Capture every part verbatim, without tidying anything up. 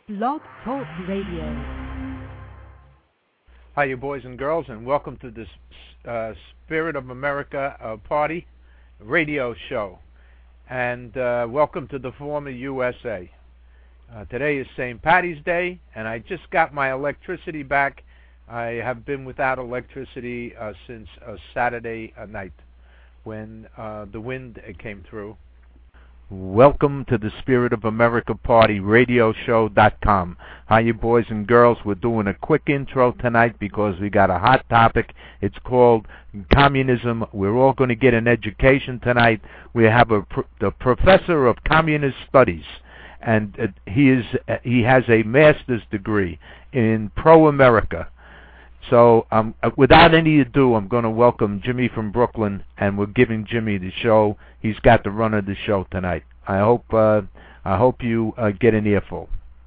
Blog Talk Radio. Hi, you boys and girls, and welcome to this uh, Spirit of America uh, Party radio show. And uh, welcome to the former U S A. Uh, today is Saint Patty's Day, and I just got my electricity back. I have been without electricity uh, since uh, Saturday uh, night when uh, the wind uh, came through. Welcome to the Spirit of America Party radio show dot com. Hi, you boys and girls. We're doing a quick intro tonight because we got a hot topic. It's called communism. We're all going to get an education tonight. We have a pr- the professor of communist studies, and uh, he is uh, he has a master's degree in pro-America. So um, without any ado, I'm going to welcome Jimmy from Brooklyn, and we're giving Jimmy the show. He's got the run of the show tonight. I hope uh, I hope you uh, get an earful.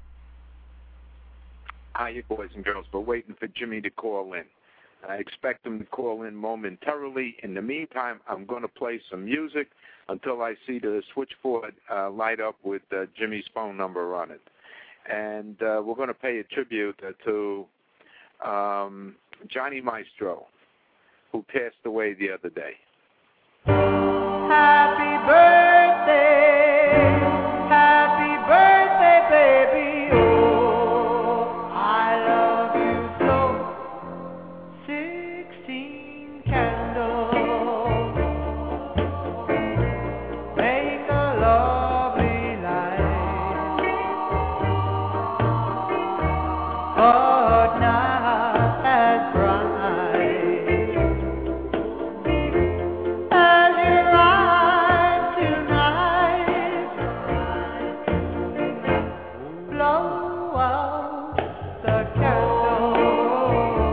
Hi, you boys and girls. We're waiting for Jimmy to call in. I expect him to call in momentarily. In the meantime, I'm going to play some music until I see the switchboard uh, light up with uh, Jimmy's phone number on it. And uh, we're going to pay a tribute uh, to Um, Johnny Maestro, who passed away the other day. Happy birthday, happy birthday, baby, oh, I love you so. Sixteen candles make a lovely light, but not as bright as your eyes tonight. Blow out the candle,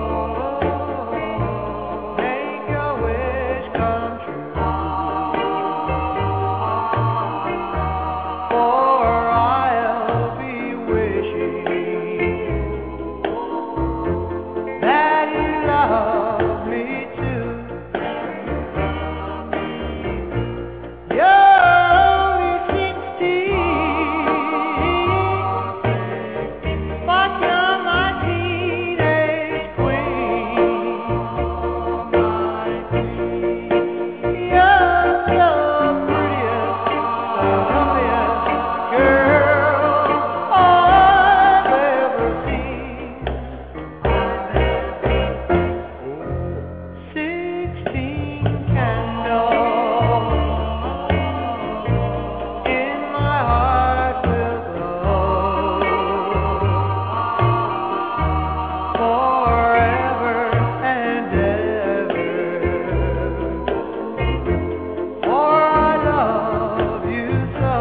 make your wish come true, for I'll be wishing that you love me too. You're only sixteen, but you're my teenage queen. You're the prettiest, loveliest girl I've ever seen. Sixteen candles in my heart will glow forever and ever. For I love you so.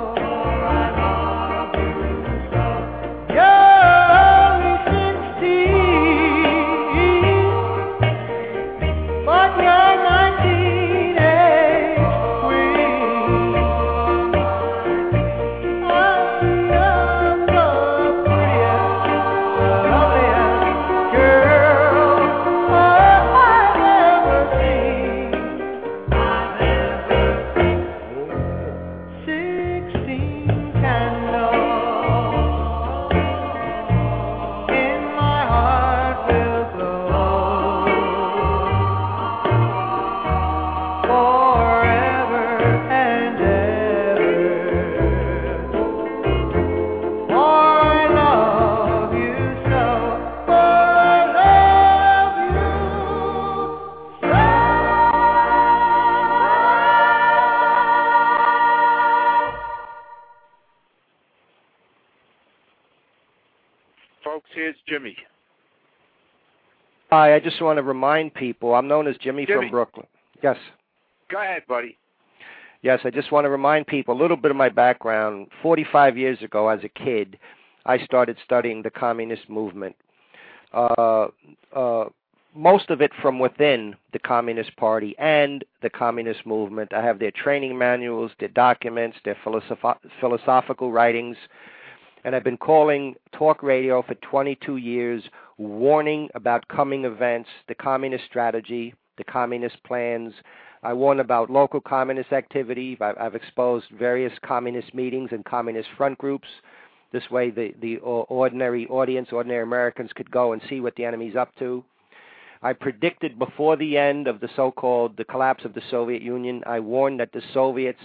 You're only sixteen, but you're my teenage queen. I'm the prettiest, loveliest girl I've ever seen. Sixteen candles in my heart will glow forever and ever. For I love you so. For I love you so. Folks, here's Jimmy. Hi, I just want to remind people, I'm known as Jimmy, Jimmy. from Brooklyn. Yes. Go ahead, buddy. Yes, I just want to remind people a little bit of my background. forty-five years ago, as a kid, I started studying the communist movement. Uh, uh, most of it from within the Communist Party and the communist movement. I have their training manuals, their documents, their philosoph- philosophical writings, and I've been calling talk radio for twenty-two years, warning about coming events, the communist strategy, the communist plans. I warn about local communist activity. I've, I've exposed various communist meetings and communist front groups, This way the, the ordinary audience, ordinary Americans could go and see what the enemy's up to. I predicted before the end of the so-called, the collapse of the Soviet Union, I warned that the Soviets,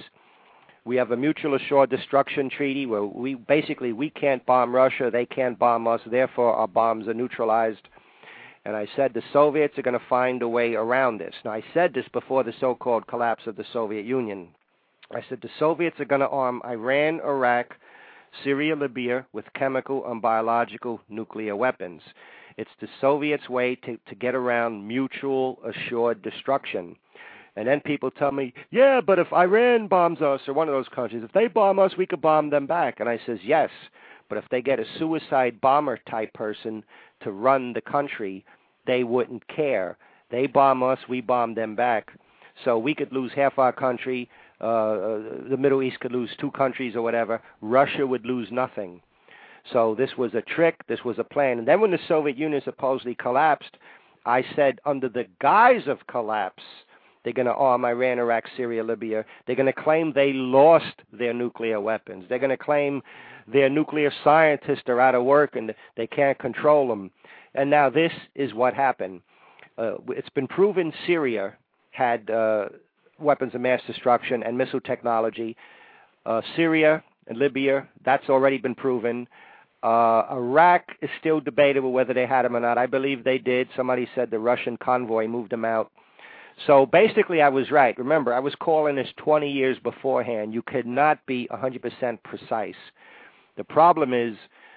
we have a mutual assured destruction treaty where we basically, we can't bomb Russia, they can't bomb us, therefore our bombs are neutralized. And I said the Soviets are going to find a way around this. Now, I said this before the so-called collapse of the Soviet Union. I said the Soviets are going to arm Iran, Iraq, Syria, Libya with chemical and biological nuclear weapons. It's the Soviets' way to, to get around mutual assured destruction. And then people tell me, yeah, but if Iran bombs us, or one of those countries, if they bomb us, we could bomb them back. And I says, yes, but if they get a suicide bomber type person to run the country, they wouldn't care. They bomb us, we bomb them back. So we could lose half our country, uh, the Middle East could lose two countries or whatever. Russia would lose nothing. So this was a trick, this was a plan. And then when the Soviet Union supposedly collapsed, I said under the guise of collapse, they're going to arm Iran, Iraq, Syria, Libya. They're going to claim they lost their nuclear weapons. They're going to claim their nuclear scientists are out of work and they can't control them. And now this is what happened. Uh, it's been proven Syria had uh, weapons of mass destruction and missile technology. Uh, Syria and Libya, that's already been proven. Uh, Iraq is still debatable whether they had them or not. I believe they did. Somebody said the Russian convoy moved them out. So basically I was right. Remember, I was calling this twenty years beforehand. You could not be one hundred percent precise. The problem is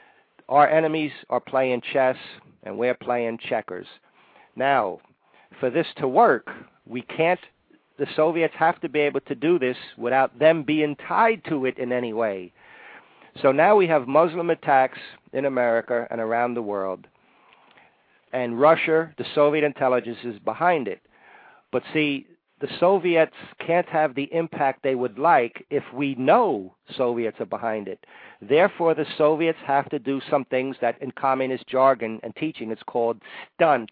our enemies are playing chess and we're playing checkers. Now, for this to work, we can't, the Soviets have to be able to do this without them being tied to it in any way. So now we have Muslim attacks in America and around the world, and Russia, the Soviet intelligence, is behind it. But see, the Soviets can't have the impact they would like if we know Soviets are behind it. Therefore, the Soviets have to do some things that in communist jargon and teaching it's called stunts.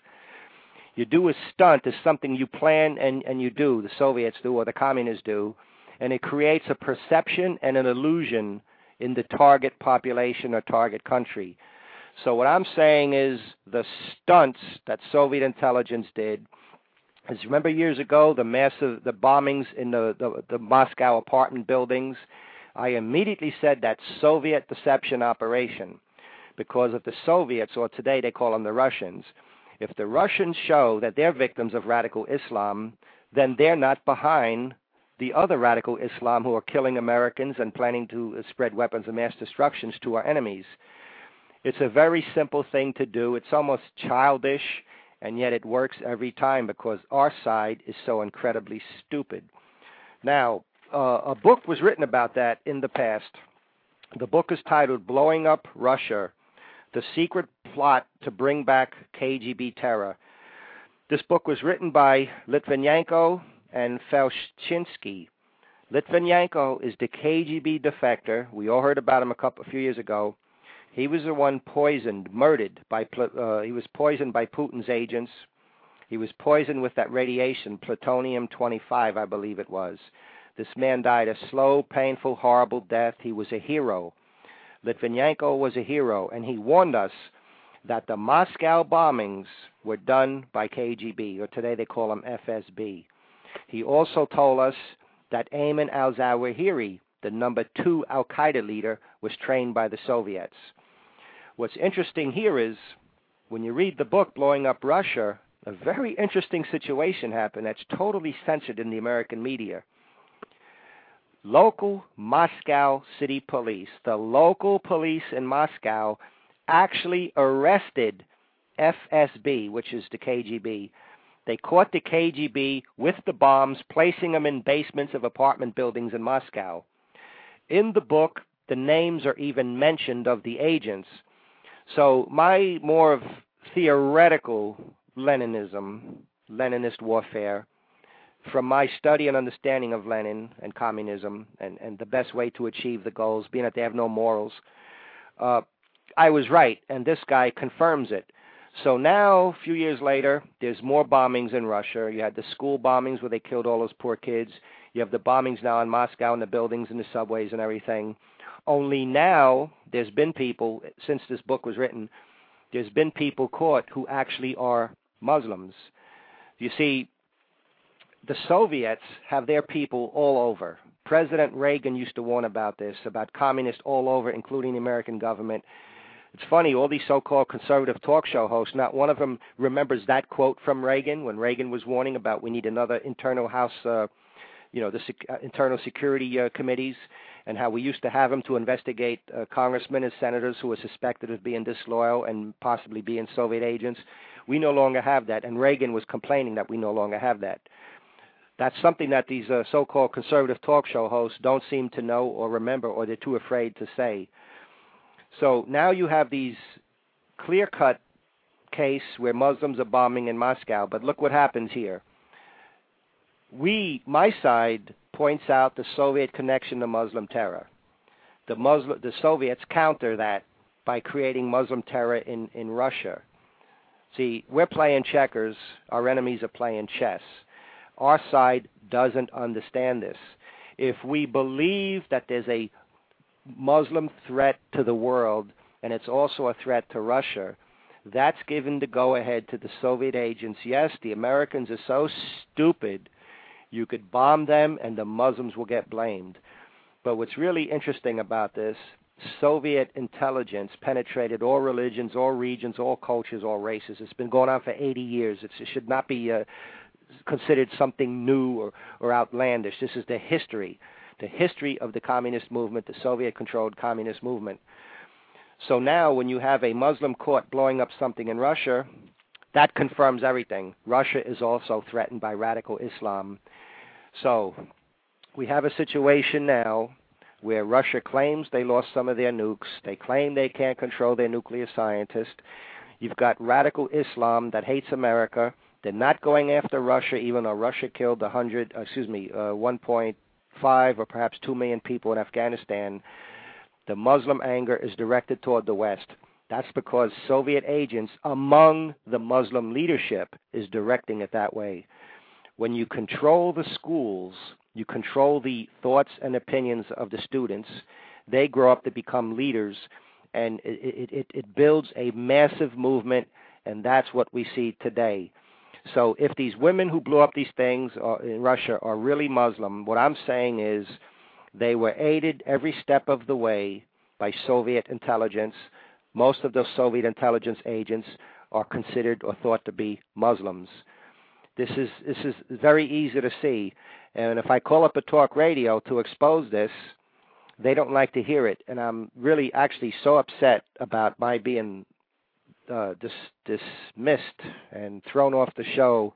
You do a stunt is something you plan and, and you do, the Soviets do or the communists do, and it creates a perception and an illusion in the target population or target country. So what I'm saying is the stunts that Soviet intelligence did, as remember years ago, the massive, the bombings in the, the, the Moscow apartment buildings, I immediately said that Soviet deception operation, because if the Soviets, or today they call them the Russians, if the Russians show that they're victims of radical Islam, then they're not behind the other radical Islam who are killing Americans and planning to spread weapons of mass destruction to our enemies. It's a very simple thing to do. It's almost childish, and yet it works every time because our side is so incredibly stupid. Now, uh, a book was written about that in the past. The book is titled Blowing Up Russia, The Secret Plot to Bring Back K G B Terror. This book was written by Litvinenko and Felshchinsky. Litvinenko is the K G B defector. We all heard about him a couple, a few years ago. He was the one poisoned, murdered by, uh, he was poisoned by Putin's agents. He was poisoned with that radiation, plutonium twenty-five, I believe it was. This man died a slow, painful, horrible death. He was a hero. Litvinenko was a hero, and he warned us that the Moscow bombings were done by K G B, or today they call them F S B. He also told us that Ayman al-Zawahiri, the number two al-Qaeda leader, was trained by the Soviets. What's interesting here is, when you read the book, Blowing Up Russia, a very interesting situation happened that's totally censored in the American media. Local Moscow city police, the local police in Moscow, actually arrested F S B, which is the K G B. They caught the K G B with the bombs, placing them in basements of apartment buildings in Moscow. In the book, the names are even mentioned of the agents. So my more of theoretical Leninism, Leninist warfare, from my study and understanding of Lenin and communism and, and the best way to achieve the goals, being that they have no morals, uh, I was right, and this guy confirms it. So now, a few years later, there's more bombings in Russia. You had the school bombings where they killed all those poor kids. You have the bombings now in Moscow in the buildings and the subways and everything. Only now there's been people, since this book was written, there's been people caught who actually are Muslims. You see, the Soviets have their people all over. President Reagan used to warn about this, about communists all over, including the American government. It's funny, all these so-called conservative talk show hosts, not one of them remembers that quote from Reagan when Reagan was warning about we need another internal house, uh, you know, the sec- uh, internal security uh, committees, and how we used to have them to investigate uh, congressmen and senators who were suspected of being disloyal and possibly being Soviet agents. We no longer have that, and Reagan was complaining that we no longer have that. That's something that these uh, so-called conservative talk show hosts don't seem to know or remember, or they're too afraid to say. So now you have these clear-cut case where Muslims are bombing in Moscow, but look what happens here. We, my side, points out the Soviet connection to Muslim terror. The Muslim, the Soviets counter that by creating Muslim terror in, in Russia. See, we're playing checkers. Our enemies are playing chess. Our side doesn't understand this. If we believe that there's a Muslim threat to the world, and it's also a threat to Russia, that's given the go-ahead to the Soviet agents. Yes, the Americans are so stupid, you could bomb them and the Muslims will get blamed. But what's really interesting about this, Soviet intelligence penetrated all religions, all regions, all cultures, all races. It's been going on for eighty years. It's, it should not be uh, considered something new or, or outlandish. This is the history, the history of the communist movement, the Soviet-controlled communist movement. So now when you have a Muslim court blowing up something in Russia, that confirms everything. Russia is also threatened by radical Islam. So we have a situation now where Russia claims they lost some of their nukes. They claim they can't control their nuclear scientists. You've got radical Islam that hates America. They're not going after Russia, even though Russia killed one hundred, excuse me, uh, one point five or perhaps two million people in Afghanistan. The Muslim anger is directed toward the West. That's because Soviet agents among the Muslim leadership is directing it that way. When you control the schools, you control the thoughts and opinions of the students, they grow up to become leaders, and it, it, it builds a massive movement, and that's what we see today. So if these women who blew up these things are, in Russia are really Muslim, what I'm saying is they were aided every step of the way by Soviet intelligence. Most of those Soviet intelligence agents are considered or thought to be Muslims. This is this is very easy to see. And if I call up a talk radio to expose this, they don't like to hear it. And I'm really actually so upset about my being uh, dis- dismissed and thrown off the show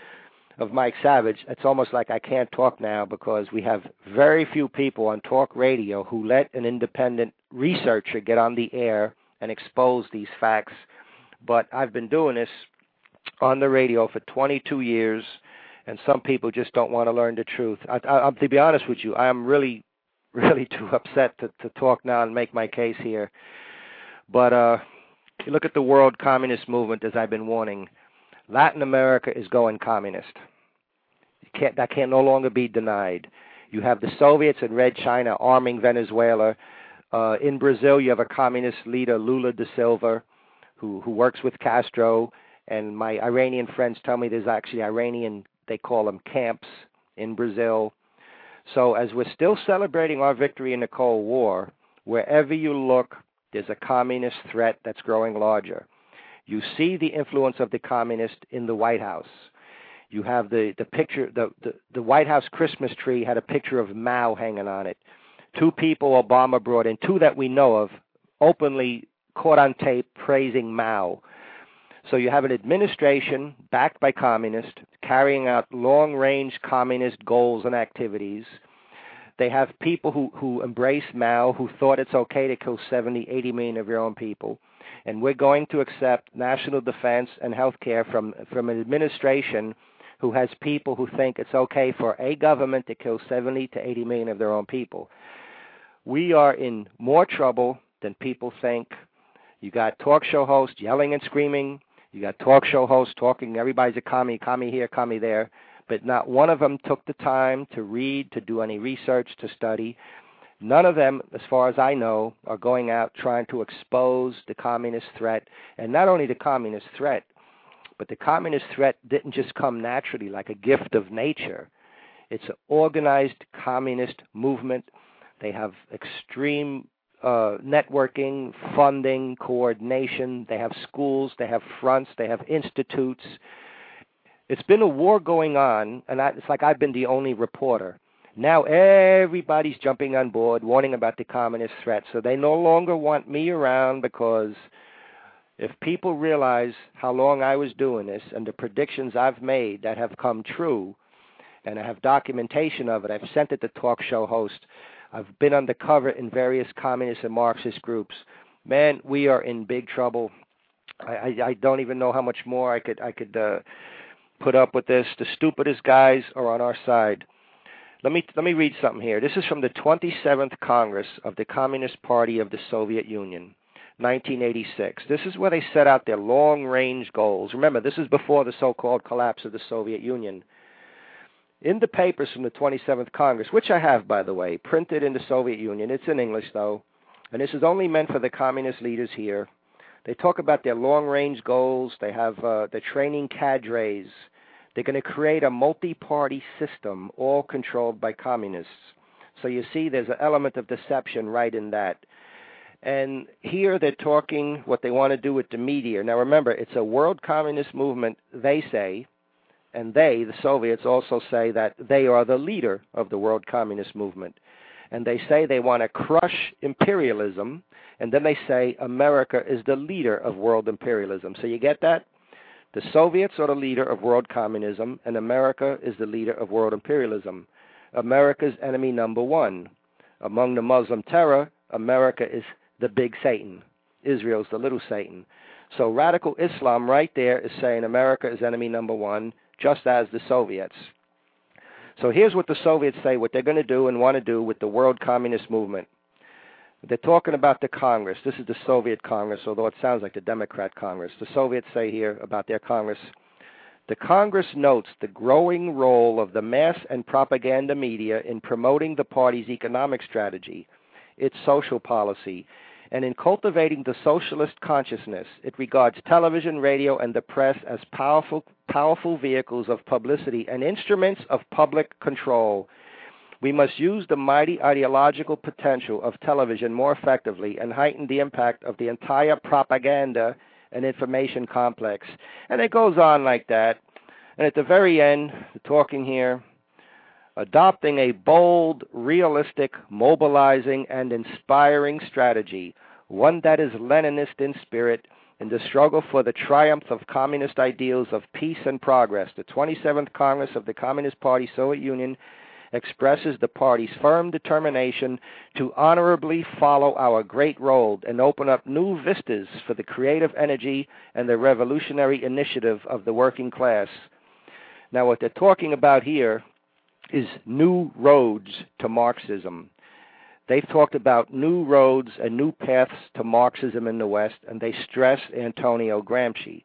of Mike Savage. It's almost like I can't talk now because we have very few people on talk radio who let an independent researcher get on the air and expose these facts. But I've been doing this on the radio for twenty-two years, and some people just don't want to learn the truth. I, I, to be honest with you, I am really, really too upset to, to talk now and make my case here. But uh, you look at the world communist movement, as I've been warning. Latin America is going communist. You can't, that can no longer be denied. You have the Soviets in Red China arming Venezuela. Uh, in Brazil, you have a communist leader, Lula da Silva, who, who works with Castro. And my Iranian friends tell me there's actually Iranian, they call them camps in Brazil. So as we're still celebrating our victory in the Cold War, wherever you look, there's a communist threat that's growing larger. You see the influence of the communist in the White House. You have the, the picture, the, the, the White House Christmas tree had a picture of Mao hanging on it. Two people Obama brought in, two that we know of, openly caught on tape praising Mao. So you have an administration backed by communists carrying out long-range communist goals and activities. They have people who, who embrace Mao, who thought it's okay to kill seventy, eighty million of your own people. And we're going to accept national defense and health care from, from an administration who has people who think it's okay for a government to kill seventy to eighty million of their own people. We are in more trouble than people think. You got talk show hosts yelling and screaming. You got talk show hosts talking, everybody's a commie, commie here, commie there. But not one of them took the time to read, to do any research, to study. None of them, as far as I know, are going out trying to expose the communist threat. And not only the communist threat, but the communist threat didn't just come naturally like a gift of nature. It's an organized communist movement. They have extreme uh, networking, funding, coordination. They have schools. They have fronts. They have institutes. It's been a war going on, and I, it's like I've been the only reporter. Now everybody's jumping on board, warning about the communist threat. So they no longer want me around, because if people realize how long I was doing this and the predictions I've made that have come true, and I have documentation of it, I've sent it to talk show hosts, I've been undercover in various communist and Marxist groups, man, we are in big trouble. I, I, I don't even know how much more I could I could uh, put up with this. The stupidest guys are on our side. Let me let me read something here. This is from the twenty-seventh Congress of the Communist Party of the Soviet Union, nineteen eighty-six. This is where they set out their long-range goals. Remember, this is before the so-called collapse of the Soviet Union. In the papers from the twenty-seventh Congress, which I have, by the way, printed in the Soviet Union, it's in English, though, and this is only meant for the communist leaders here. They talk about their long-range goals. They have uh, the training cadres. They're going to create a multi-party system, all controlled by communists. So you see there's an element of deception right in that. And here they're talking what they want to do with the media. Now remember, it's a world communist movement, they say, and they, the Soviets, also say that they are the leader of the world communist movement. And they say they want to crush imperialism, and then they say America is the leader of world imperialism. So you get that? The Soviets are the leader of world communism, and America is the leader of world imperialism. America's enemy number one. Among the Muslim terror, America is the big Satan. Israel's the little Satan. So radical Islam right there is saying America is enemy number one, just as the Soviets. So here's what the Soviets say, what they're going to do and want to do with the world communist movement. They're talking about the Congress. This is the Soviet Congress, although it sounds like the Democrat Congress. The Soviets say here about their Congress, the Congress notes the growing role of the mass and propaganda media in promoting the party's economic strategy, its social policy, and in cultivating the socialist consciousness. It regards television, radio, and the press as powerful, powerful vehicles of publicity and instruments of public control. We must use the mighty ideological potential of television more effectively and heighten the impact of the entire propaganda and information complex. And it goes on like that. And at the very end, talking here, adopting a bold, realistic, mobilizing, and inspiring strategy, one that is Leninist in spirit, in the struggle for the triumph of communist ideals of peace and progress. The twenty-seventh Congress of the Communist Party, Soviet Union, expresses the party's firm determination to honorably follow our great road and open up new vistas for the creative energy and the revolutionary initiative of the working class. Now, what they're talking about here is new roads to Marxism. They've talked about new roads and new paths to Marxism in the West, and they stress Antonio Gramsci.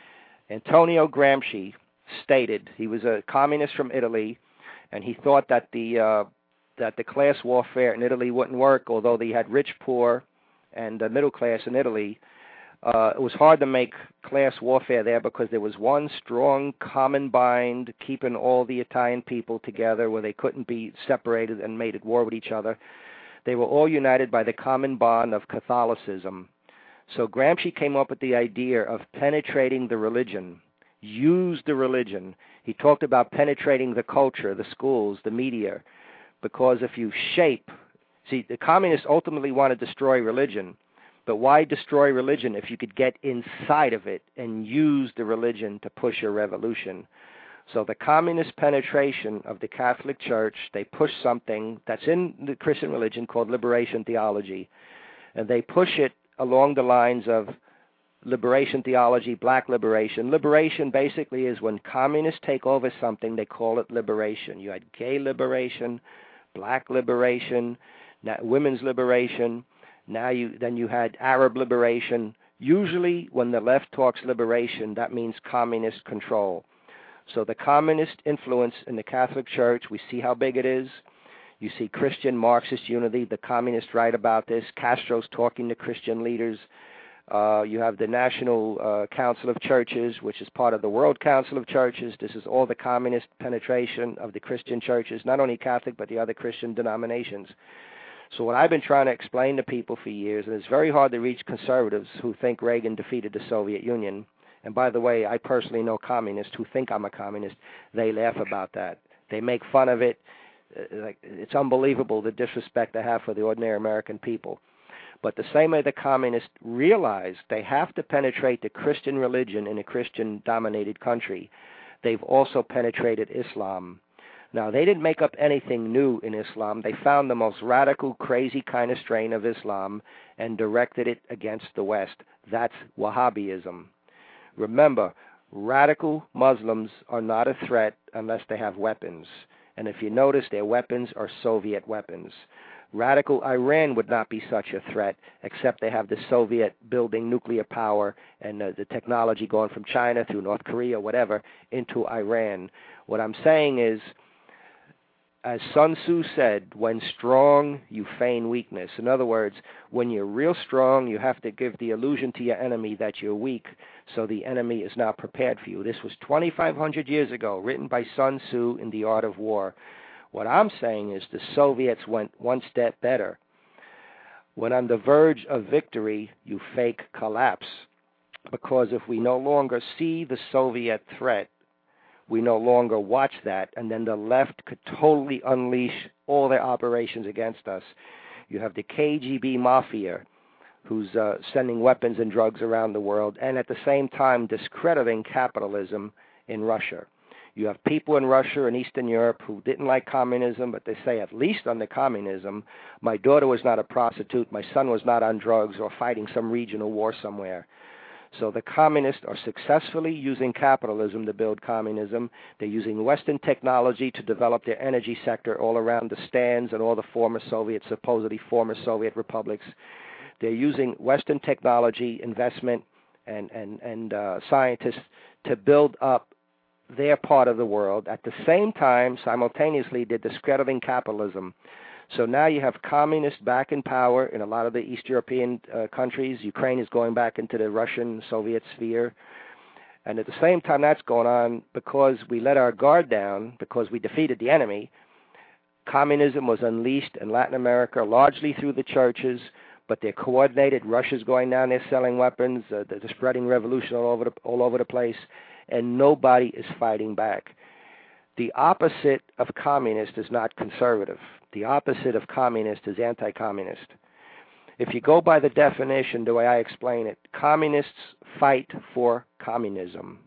Antonio Gramsci stated, he was a communist from Italy, and he thought that the uh, that the class warfare in Italy wouldn't work, although they had rich, poor, and uh, middle class in Italy. Uh, it was hard to make class warfare there because there was one strong common bind keeping all the Italian people together where they couldn't be separated and made at war with each other. They were all united by the common bond of Catholicism. So Gramsci came up with the idea of penetrating the religion, use the religion. He talked about penetrating the culture, the schools, the media, because if you shape, see, the communists ultimately want to destroy religion, but why destroy religion if you could get inside of it and use the religion to push a revolution? So the communist penetration of the Catholic Church, they push something that's in the Christian religion called liberation theology, and they push it along the lines of liberation theology, black liberation. Liberation basically is when communists take over something, they call it liberation. You had gay liberation, black liberation, women's liberation. Now you then you had Arab liberation. Usually when the left talks liberation, that means communist control. So the communist influence in the Catholic Church, we see how big it is. You see Christian Marxist unity, the communists write about this. Castro's talking to Christian leaders. Uh, you have the National uh, Council of Churches, which is part of the World Council of Churches. This is all the communist penetration of the Christian churches, not only Catholic, but the other Christian denominations. So what I've been trying to explain to people for years, and it's very hard to reach conservatives who think Reagan defeated the Soviet Union. And by the way, I personally know communists who think I'm a communist. They laugh about that. They make fun of it. Like, it's unbelievable the disrespect they have for the ordinary American people. But the same way the communists realize they have to penetrate the Christian religion in a Christian-dominated country, they've also penetrated Islam. Now, they didn't make up anything new in Islam. They found the most radical, crazy kind of strain of Islam and directed it against the West. That's Wahhabism. Remember, radical Muslims are not a threat unless they have weapons. And if you notice, their weapons are Soviet weapons. Radical Iran would not be such a threat, except they have the Soviet building nuclear power and uh, the technology going from China through North Korea, whatever, into Iran. What I'm saying is, as Sun Tzu said, when strong, you feign weakness. In other words, when you're real strong, you have to give the illusion to your enemy that you're weak, so the enemy is not prepared for you. This was twenty-five hundred years ago, written by Sun Tzu in The Art of War. What I'm saying is the Soviets went one step better. When on the verge of victory, you fake collapse. Because if we no longer see the Soviet threat, we no longer watch that, and then the left could totally unleash all their operations against us. You have the K G B mafia, who's uh, sending weapons and drugs around the world, and at the same time discrediting capitalism in Russia. You have people in Russia and Eastern Europe who didn't like communism, but they say, at least under communism, my daughter was not a prostitute, my son was not on drugs or fighting some regional war somewhere. So the communists are successfully using capitalism to build communism. They're using Western technology to develop their energy sector all around the stands and all the former Soviet, supposedly former Soviet republics. They're using Western technology, investment, and, and, and uh, scientists to build up their part of the world. At the same time, simultaneously, they're discrediting capitalism. So now you have communists back in power in a lot of the East European uh, countries. Ukraine is going back into the Russian Soviet sphere. And at the same time that's going on, because we let our guard down, because we defeated the enemy, communism was unleashed in Latin America largely through the churches, but they're coordinated. Russia's going down there selling weapons. Uh, they're spreading revolution all over the, all over the place, and nobody is fighting back. The opposite of communist is not conservative. The opposite of communist is anti-communist. If you go by the definition, the way I explain it, communists fight for communism.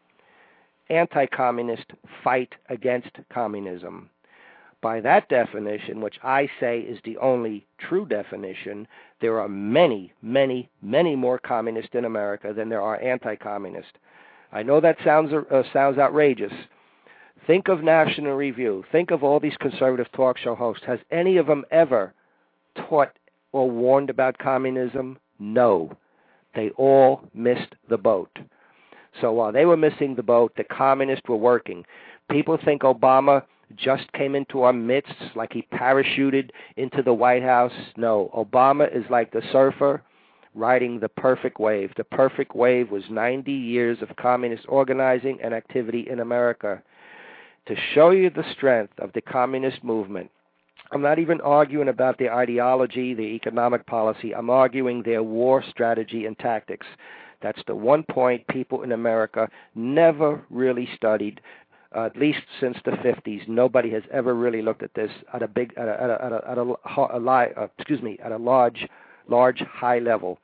Anti-communists fight against communism. By that definition, which I say is the only true definition, there are many, many, many more communists in America than there are anti-communists. I know that sounds uh, sounds outrageous. Think of National Review. Think of all these conservative talk show hosts. Has any of them ever taught or warned about communism? No. They all missed the boat. So while they were missing the boat, the communists were working. People think Obama just came into our midst like he parachuted into the White House. No, Obama is like the surfer riding the perfect wave. The perfect wave was ninety years of communist organizing and activity in America. To show you the strength of the communist movement, I'm not even arguing about their ideology, their economic policy. I'm arguing their war strategy and tactics. That's the one point people in America never really studied, uh, at least since the fifties. Nobody has ever really looked at this at a big, at a, at a, at a, at a, a li, uh, excuse me, at a large, large, high level.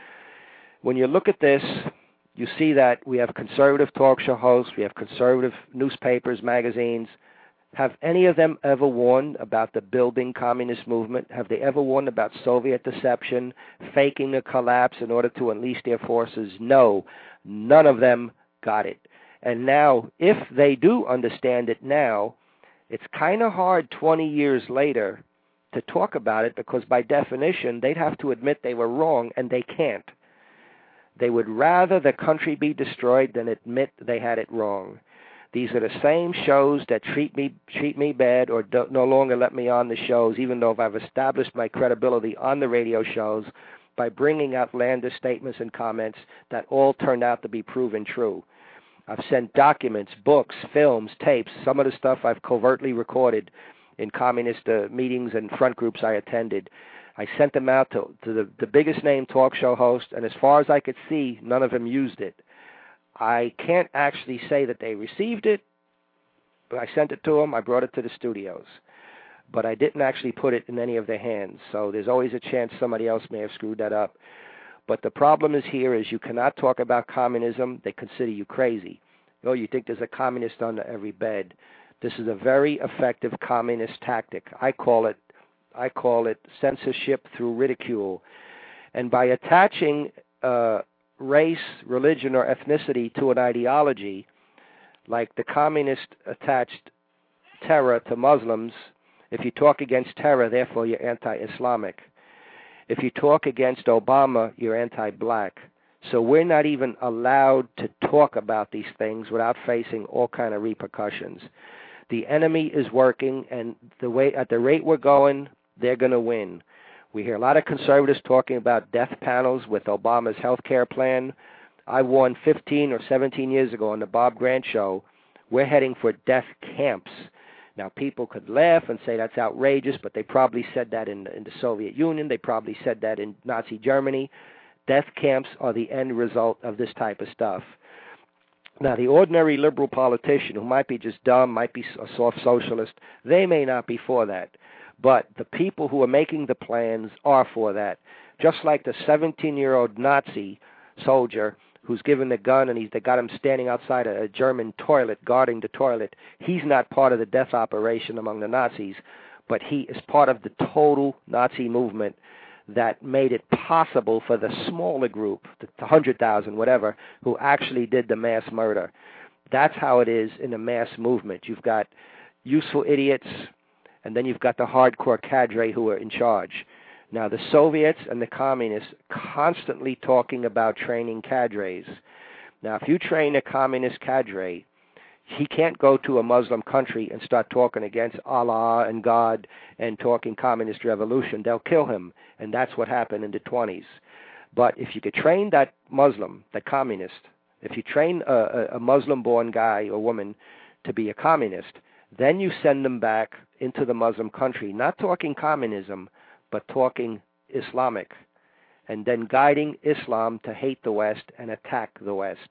When you look at this, you see that we have conservative talk show hosts, we have conservative newspapers, magazines. Have any of them ever warned about the building communist movement? Have they ever warned about Soviet deception, faking a collapse in order to unleash their forces? No, none of them got it. And now, if they do understand it now, it's kind of hard twenty years later to talk about it, because by definition, they'd have to admit they were wrong, and they can't. They would rather the country be destroyed than admit they had it wrong. These are the same shows that treat me treat me bad or don't, no longer let me on the shows, even though I've established my credibility on the radio shows by bringing outlandish statements and comments that all turned out to be proven true. I've sent documents, books, films, tapes, some of the stuff I've covertly recorded in communist uh, meetings and front groups I attended. I sent them out to, to the, the biggest name talk show host, and as far as I could see, none of them used it. I can't actually say that they received it, but I sent it to them. I brought it to the studios. But I didn't actually put it in any of their hands, so there's always a chance somebody else may have screwed that up. But the problem is here is you cannot talk about communism. They consider you crazy. Oh, you think there's a communist under every bed. This is a very effective communist tactic. I call it, I call it censorship through ridicule. And by attaching uh, race, religion, or ethnicity to an ideology, like the communist attached terror to Muslims, if you talk against terror, therefore you're anti-Islamic. If you talk against Obama, you're anti-black. So we're not even allowed to talk about these things without facing all kind of repercussions. The enemy is working, and the way at the rate we're going, they're going to win. We hear a lot of conservatives talking about death panels with Obama's health care plan. I warned fifteen or seventeen years ago on the Bob Grant show, we're heading for death camps. Now, people could laugh and say that's outrageous, but they probably said that in, in the Soviet Union. They probably said that in Nazi Germany. Death camps are the end result of this type of stuff. Now, the ordinary liberal politician who might be just dumb, might be a soft socialist, they may not be for that. But the people who are making the plans are for that. Just like the seventeen-year-old Nazi soldier who's given the gun and he's, they got him standing outside a, a German toilet, guarding the toilet. He's not part of the death operation among the Nazis, but he is part of the total Nazi movement that made it possible for the smaller group, the one hundred thousand, whatever, who actually did the mass murder. That's how it is in a mass movement. You've got useful idiots, and then you've got the hardcore cadre who are in charge. Now, the Soviets and the communists constantly talking about training cadres. Now, if you train a communist cadre, he can't go to a Muslim country and start talking against Allah and God and talking communist revolution. They'll kill him, and that's what happened in the twenties. But if you could train that Muslim, that communist, if you train a, a Muslim-born guy or woman to be a communist, then you send them back into the Muslim country, not talking communism, but talking Islamic, and then guiding Islam to hate the West and attack the West.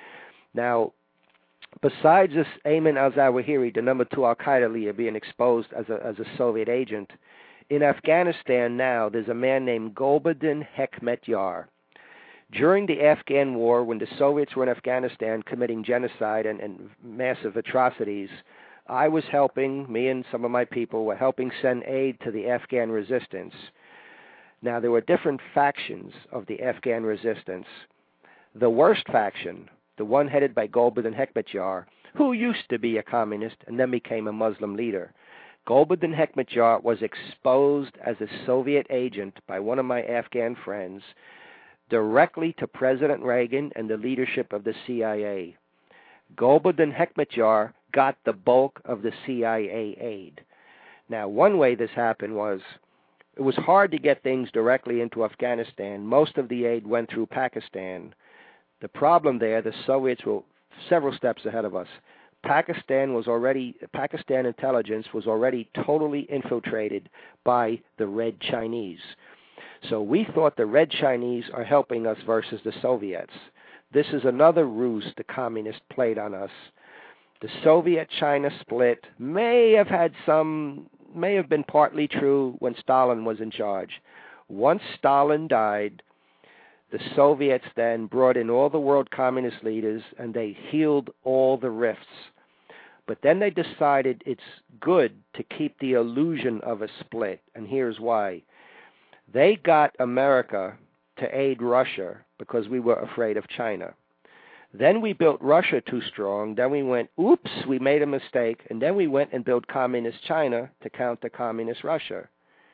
Now, besides this Ayman al-Zawahiri, the number two al-Qaeda leader, being exposed as a, as a Soviet agent, in Afghanistan now there's a man named Gulbuddin Hekmatyar. During the Afghan war, when the Soviets were in Afghanistan committing genocide and, and massive atrocities, I was helping, me and some of my people were helping send aid to the Afghan resistance. Now, there were different factions of the Afghan resistance. The worst faction, the one headed by Gulbuddin Hekmatyar, who used to be a communist and then became a Muslim leader. Gulbuddin Hekmatyar was exposed as a Soviet agent by one of my Afghan friends directly to President Reagan and the leadership of the C I A. Gulbuddin Hekmatyar got the bulk of the C I A aid. Now, one way this happened was it was hard to get things directly into Afghanistan. Most of the aid went through Pakistan. The problem there, the Soviets were several steps ahead of us. Pakistan was already, Pakistan intelligence was already totally infiltrated by the Red Chinese. So we thought the Red Chinese are helping us versus the Soviets. This is another ruse the communists played on us. The Soviet-China split may have had some, may have been partly true when Stalin was in charge. Once Stalin died, the Soviets then brought in all the world communist leaders and they healed all the rifts. But then they decided it's good to keep the illusion of a split, and here's why. They got America to aid Russia because we were afraid of China. Then we built Russia too strong. Then we went, oops, we made a mistake. And then we went and built communist China to counter communist Russia.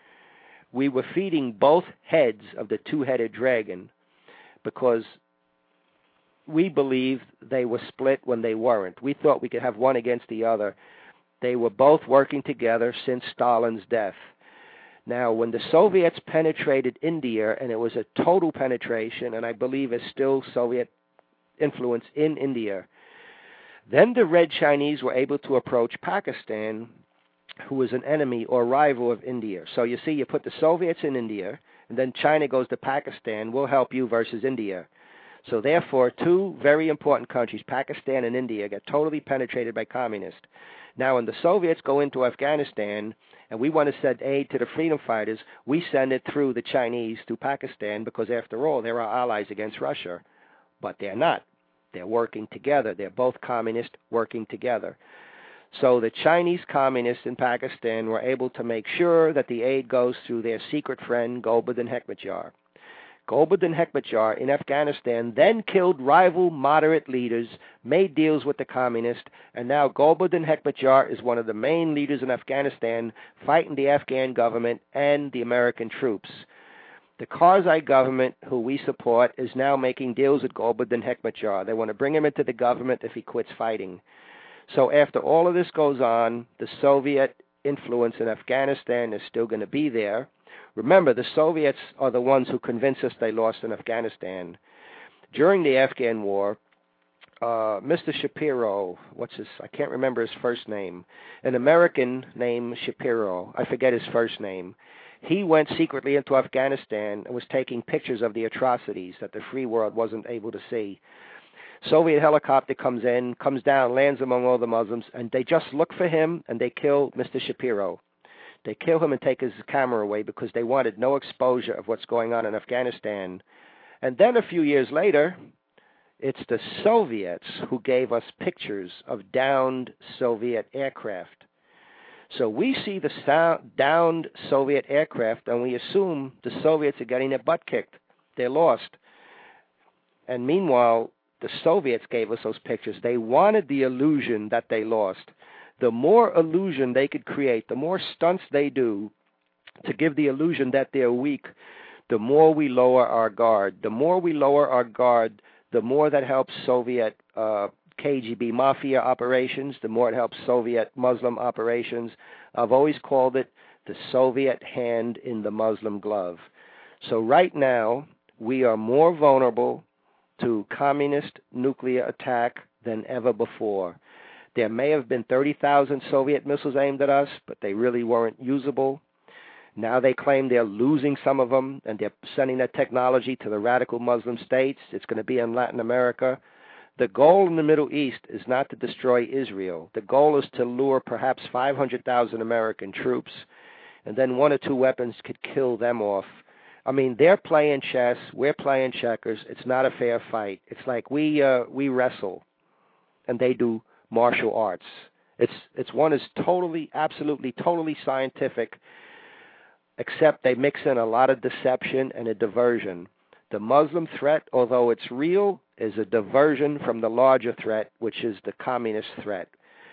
We were feeding both heads of the two-headed dragon because we believed they were split when they weren't. We thought we could have one against the other. They were both working together since Stalin's death. Now, when the Soviets penetrated India, and it was a total penetration, and I believe is still Soviet influence in India, then the Red Chinese were able to approach Pakistan, who was an enemy or rival of India. So you see, you put the Soviets in India, and then China goes to Pakistan, we'll help you versus India. So therefore, two very important countries, Pakistan and India, get totally penetrated by communists. Now, when the Soviets go into Afghanistan, and we want to send aid to the freedom fighters, we send it through the Chinese to Pakistan because, after all, they're our allies against Russia. But they're not. They're working together. They're both communists working together. So the Chinese communists in Pakistan were able to make sure that the aid goes through their secret friend, Gulbuddin Hekmatyar. Gulbuddin Hekmatyar in Afghanistan then killed rival moderate leaders, made deals with the communists, and now Gulbuddin Hekmatyar is one of the main leaders in Afghanistan fighting the Afghan government and the American troops. The Karzai government, who we support, is now making deals with Gulbuddin Hekmatyar. They want to bring him into the government if he quits fighting. So after all of this goes on, the Soviet influence in Afghanistan is still going to be there. Remember, the Soviets are the ones who convinced us they lost in Afghanistan. During the Afghan war, uh, Mister Shapiro, what's his, I can't remember his first name, an American named Shapiro, I forget his first name, he went secretly into Afghanistan and was taking pictures of the atrocities that the free world wasn't able to see. Soviet helicopter comes in, comes down, lands among all the Muslims, and they just look for him and they kill Mister Shapiro. They kill him and take his camera away because they wanted no exposure of what's going on in Afghanistan. And then a few years later, it's the Soviets who gave us pictures of downed Soviet aircraft. So we see the sound, downed Soviet aircraft, and we assume the Soviets are getting their butt kicked. They're lost. And meanwhile, the Soviets gave us those pictures. They wanted the illusion that they lost. The more illusion they could create, the more stunts they do to give the illusion that they're weak, the more we lower our guard. The more we lower our guard, the more that helps Soviet uh, K G B mafia operations, the more it helps Soviet Muslim operations. I've always called it the Soviet hand in the Muslim glove. So right now, we are more vulnerable to communist nuclear attack than ever before. There may have been thirty thousand Soviet missiles aimed at us, but they really weren't usable. Now they claim they're losing some of them, and they're sending that technology to the radical Muslim states. It's going to be in Latin America. The goal in the Middle East is not to destroy Israel. The goal is to lure perhaps five hundred thousand American troops, and then one or two weapons could kill them off. I mean, they're playing chess, we're playing checkers. It's not a fair fight. It's like we uh, we wrestle, and they do martial arts. It's it's one is totally, absolutely, totally scientific, except they mix in a lot of deception and a diversion. The Muslim threat, although it's real, is a diversion from the larger threat, which is the communist threat.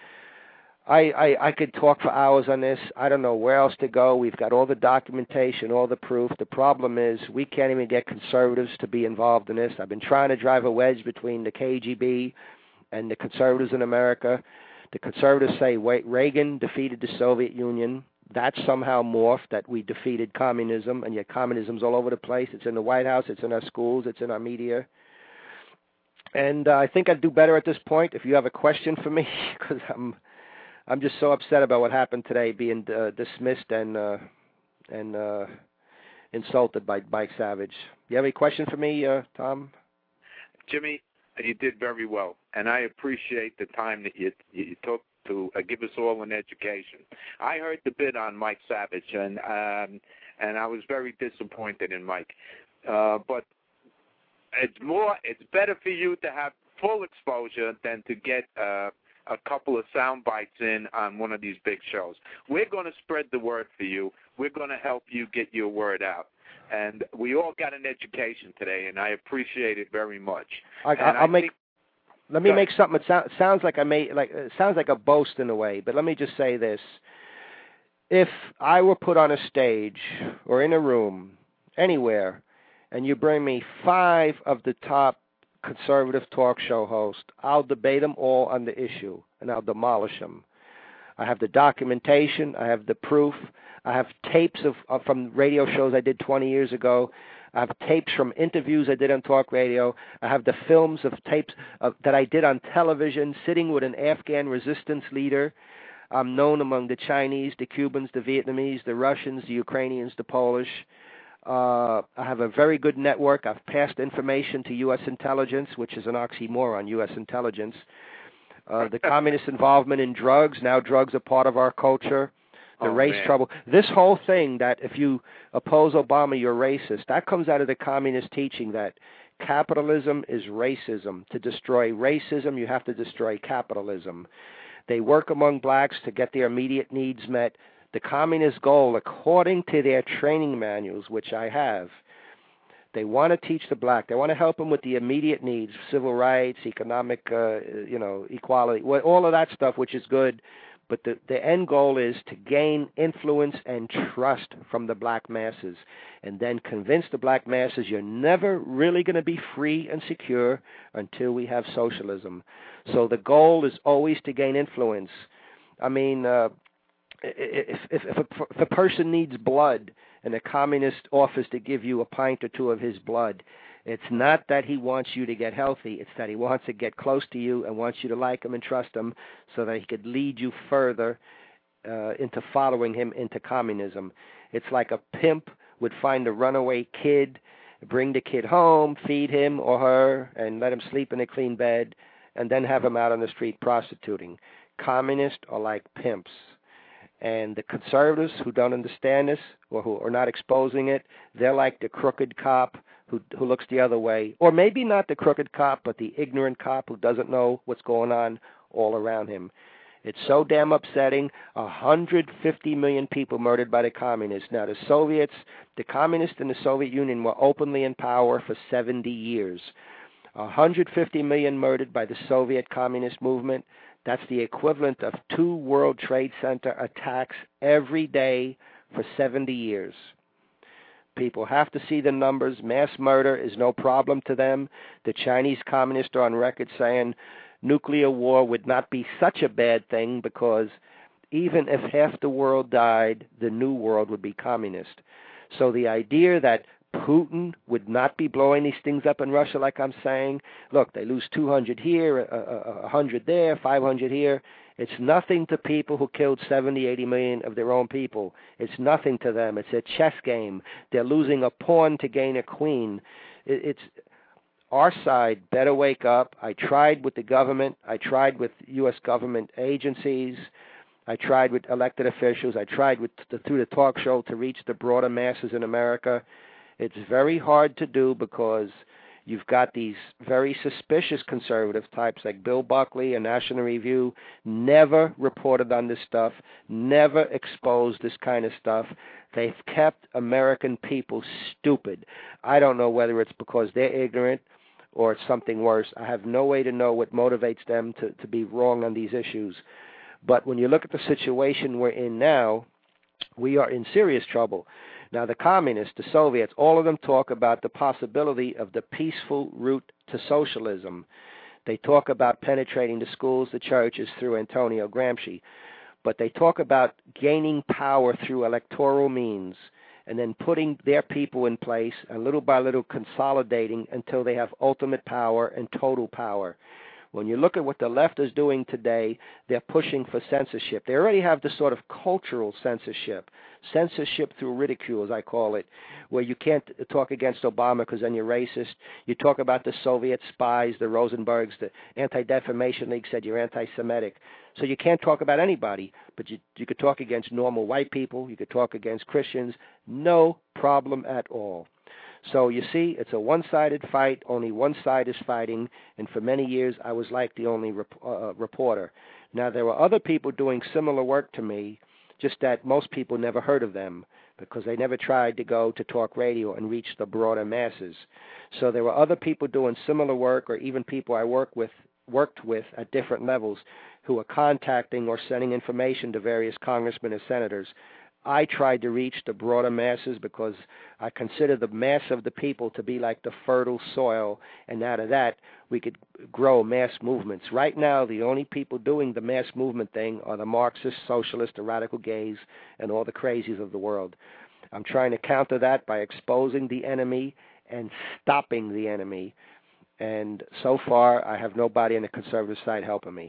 I, I, I could talk for hours on this. I don't know where else to go. We've got all the documentation, all the proof. The problem is we can't even get conservatives to be involved in this. I've been trying to drive a wedge between the K G B and the conservatives in America. The conservatives say, wait, Reagan defeated the Soviet Union. That's somehow morphed, that we defeated communism, and yet communism's all over the place. It's in the White House, it's in our schools, it's in our media. And uh, I think I'd do better at this point if you have a question for me, because I'm I'm just so upset about what happened today, being uh, dismissed and uh, and uh, insulted by Mike Savage. You have any question for me, uh, Tom? Jimmy, you did very well, and I appreciate the time that you you took to uh, give us all an education. I heard the bit on Mike Savage, and um, and I was very disappointed in Mike. Uh, but it's more, it's better for you to have full exposure than to get uh, a couple of sound bites in on one of these big shows. We're going to spread the word for you. We're going to help you get your word out. And we all got an education today, and I appreciate it very much. I, I'll I make. Think, let me make something. It so, sounds like I may like. It sounds like a boast in a way, but let me just say this: if I were put on a stage or in a room, anywhere, and you bring me five of the top conservative talk show host, I'll debate them all on the issue, and I'll demolish them. I have the documentation. I have the proof. I have tapes of, of from radio shows I did twenty years ago. I have tapes from interviews I did on talk radio. I have the films of tapes of, that I did on television, sitting with an Afghan resistance leader. I'm known among the Chinese, the Cubans, the Vietnamese, the Russians, the Ukrainians, the Polish. Uh, I have a very good network. I've passed information to U S intelligence, which is an oxymoron, U S intelligence. Uh, the communist involvement in drugs. Now drugs are part of our culture. The oh, race man. trouble. This whole thing that if you oppose Obama, you're racist, that comes out of the communist teaching that capitalism is racism. To destroy racism, you have to destroy capitalism. They work among blacks to get their immediate needs met. The communist goal, according to their training manuals, which I have, they want to teach the black. They want to help them with the immediate needs, civil rights, economic, uh, you know, equality, all of that stuff, which is good. But the, the end goal is to gain influence and trust from the black masses and then convince the black masses you're never really going to be free and secure until we have socialism. So the goal is always to gain influence. I mean, uh, if, if, if, a, if a person needs blood and a communist offers to give you a pint or two of his blood, it's not that he wants you to get healthy. It's that he wants to get close to you and wants you to like him and trust him so that he could lead you further uh, into following him into communism. It's like a pimp would find a runaway kid, bring the kid home, feed him or her, and let him sleep in a clean bed, and then have him out on the street prostituting. Communists are like pimps. And the conservatives who don't understand this or who are not exposing it, they're like the crooked cop who who looks the other way. Or maybe not the crooked cop, but the ignorant cop who doesn't know what's going on all around him. It's so damn upsetting. one hundred fifty million people murdered by the communists. Now, the Soviets, the communists in the Soviet Union were openly in power for seventy years. one hundred fifty million murdered by the Soviet communist movement. That's the equivalent of two World Trade Center attacks every day for seventy years. People have to see the numbers. Mass murder is no problem to them. The Chinese communists are on record saying nuclear war would not be such a bad thing because even if half the world died, the new world would be communist. So the idea that Putin would not be blowing these things up in Russia, like I'm saying, look, they lose two hundred here, one hundred there, five hundred here. It's nothing to people who killed seventy, eighty million of their own people. It's nothing to them. It's a chess game. They're losing a pawn to gain a queen. It's our side better wake up. I tried with the government. I tried with U S government agencies. I tried with elected officials. I tried with the, through the talk show to reach the broader masses in America. It's very hard to do because you've got these very suspicious conservative types like Bill Buckley and National Review, never reported on this stuff, never exposed this kind of stuff. They've kept American people stupid. I don't know whether it's because they're ignorant or it's something worse. I have no way to know what motivates them to, to be wrong on these issues. But when you look at the situation we're in now, we are in serious trouble. Now, the communists, the Soviets, all of them talk about the possibility of the peaceful route to socialism. They talk about penetrating the schools, the churches through Antonio Gramsci. But they talk about gaining power through electoral means and then putting their people in place and little by little consolidating until they have ultimate power and total power. When you look at what the left is doing today, they're pushing for censorship. They already have this sort of cultural censorship, censorship through ridicule, as I call it, where you can't talk against Obama because then you're racist. You talk about the Soviet spies, the Rosenbergs, the Anti-Defamation League said you're anti-Semitic. So you can't talk about anybody, but you, you could talk against normal white people. You could talk against Christians. No problem at all. So you see, it's a one-sided fight. Only one side is fighting, and for many years I was like the only rep- uh, reporter. Now, there were other people doing similar work to me, just that most people never heard of them because they never tried to go to talk radio and reach the broader masses. So there were other people doing similar work, or even people I work with, worked with at different levels who were contacting or sending information to various congressmen and senators. I tried to reach the broader masses because I consider the mass of the people to be like the fertile soil, and out of that we could grow mass movements. Right now, the only people doing the mass movement thing are the Marxist, socialist, the radical gays, and all the crazies of the world. I'm trying to counter that by exposing the enemy and stopping the enemy. And so far, I have nobody on the conservative side helping me.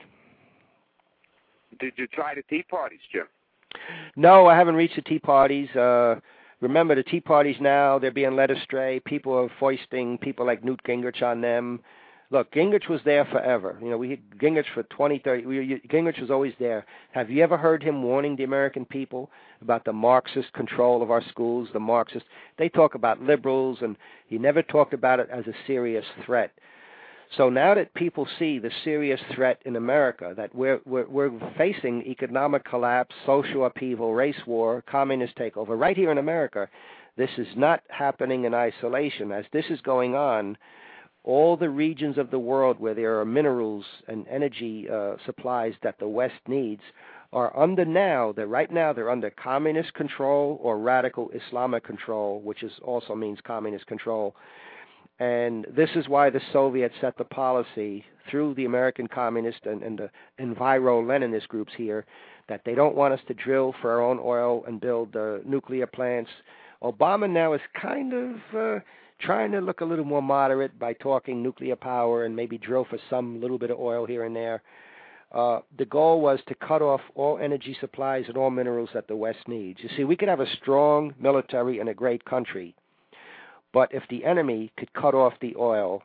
Did you try the Tea Parties, Jim? No, I haven't reached the Tea Parties. Uh, remember, the Tea Parties now, they're being led astray. People are foisting people like Newt Gingrich on them. Look, Gingrich was there forever. You know, we had Gingrich for twenty, thirty. We, Gingrich was always there. Have you ever heard him warning the American people about the Marxist control of our schools, the Marxist? They talk about liberals, and he never talked about it as a serious threat. So now that people see the serious threat in America, that we're, we're, we're facing economic collapse, social upheaval, race war, communist takeover, right here in America, this is not happening in isolation. As this is going on, all the regions of the world where there are minerals and energy uh, supplies that the West needs are under now, they're right now, they're under communist control or radical Islamic control, which is also means communist control. And this is why the Soviets set the policy through the American Communist and, and the Enviro-Leninist groups here that they don't want us to drill for our own oil and build uh, nuclear plants. Obama now is kind of uh, trying to look a little more moderate by talking nuclear power and maybe drill for some little bit of oil here and there. Uh, the goal was to cut off all energy supplies and all minerals that the West needs. You see, we could have a strong military and a great country, but if the enemy could cut off the oil,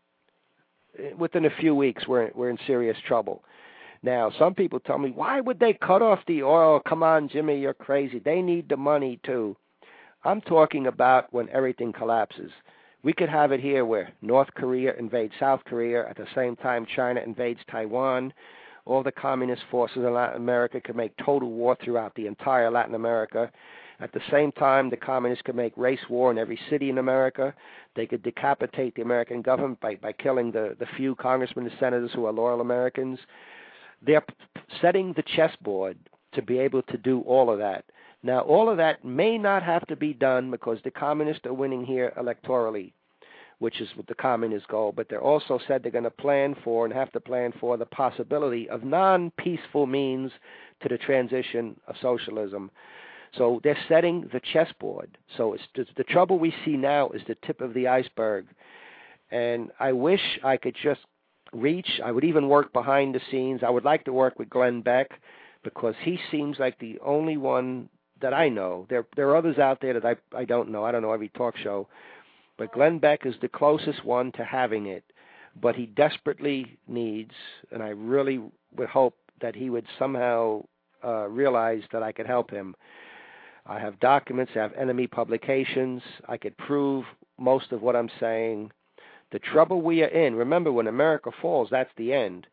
within a few weeks, we're, we're in serious trouble. Now, some people tell me, why would they cut off the oil? Come on, Jimmy, you're crazy. They need the money, too. I'm talking about when everything collapses. We could have it here where North Korea invades South Korea. At the same time, China invades Taiwan. All the communist forces in Latin America could make total war throughout the entire Latin America. At the same time, the communists could make race war in every city in America. They could decapitate the American government by, by killing the, the few congressmen and senators who are loyal Americans. They're p- setting the chessboard to be able to do all of that. Now, all of that may not have to be done because the communists are winning here electorally, which is what the communist goal, but they're also said they're going to plan for and have to plan for the possibility of non-peaceful means to the transition of socialism. So they're setting the chessboard. So it's the, the trouble we see now is the tip of the iceberg. And I wish I could just reach. I would even work behind the scenes. I would like to work with Glenn Beck because he seems like the only one that I know. There, there are others out there that I, I don't know. I don't know every talk show. But Glenn Beck is the closest one to having it. But he desperately needs, and I really would hope that he would somehow uh, realize that I could help him. I have documents, I have enemy publications. I could prove most of what I'm saying. The trouble we are in, remember, when America falls, that's the end.